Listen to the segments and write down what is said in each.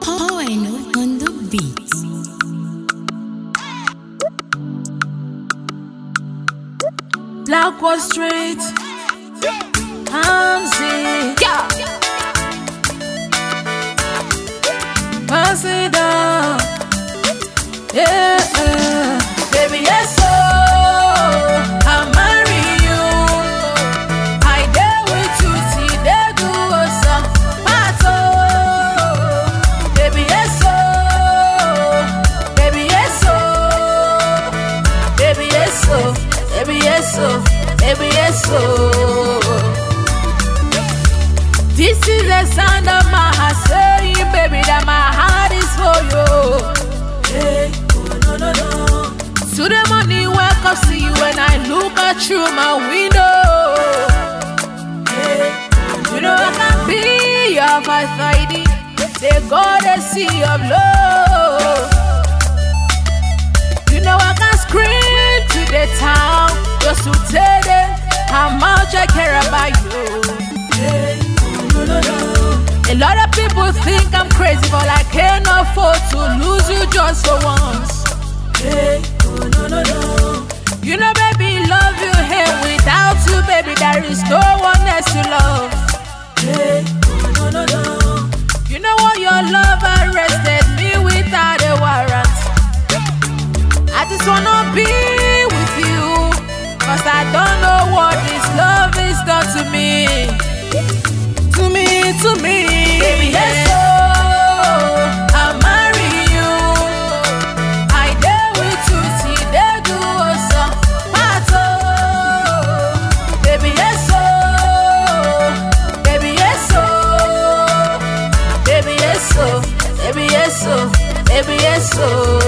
Poeno on the beat. Black Wall Street, Hamzy, pass it down, yeah. Baby, yes, so I'll marry you. I dare with you till they do some matter. Baby, yes, so, baby, yes, so, baby, yes, so, baby, yes, so, baby, yes, so. This is the sound of my heart saying, baby, that my heart is for you. Hey, oh, no, no, no. To the morning, wake up, see you when I look at through my window. Hey, you know I can be your fighting. They got a sea of love. You know I can scream to the town just to tell them how much I care about you. Hey, no, no, no. A lot of people think I'm crazy, but I can't afford to lose you just for once. Hey, oh, no, no, no. You know, baby, love you here. Without you, baby, there is no one else to love. Hey, oh, no, no, no. You know what, your love arrested me without a warrant. I just wanna be with you, cause I don't know what this love is done to me. To me, to me. Baby, yes, so I'll marry you. I dare with you till they do some matter. Baby, yes, so, baby, yes, so, baby, yes, so, baby, yes, so, baby, yes, so.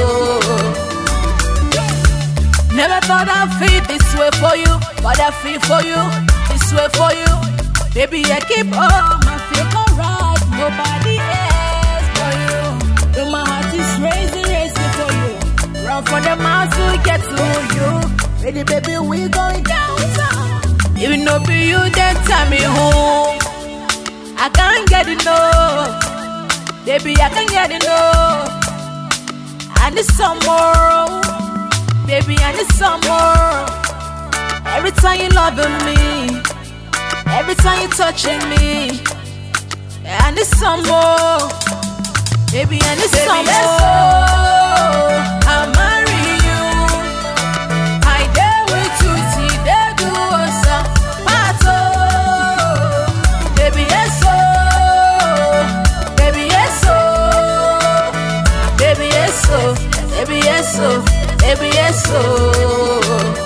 Never thought I'd feel this way for you, but I feel for you, this way for you. Baby, I keep all my feet alright, nobody else for you. Though my heart is racing for you. Run from the mouth to get to you. Ready, baby, we going downtown. Even though be you, then tell me home. I can't get enough. Baby, I can't get enough. I need some more. Baby, I need some more. Every time you loving me, every time you touching me, I need some more. Baby, I need some more. I'll marry you. I dare with you till they do some matter. Baby, yes, so, baby, yes, so, baby, yes, so, baby, yes, so, baby, yes, so.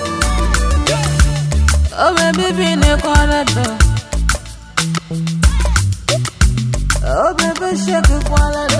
Oh, baby, be in the corner door. Oh, baby, shake it while I do.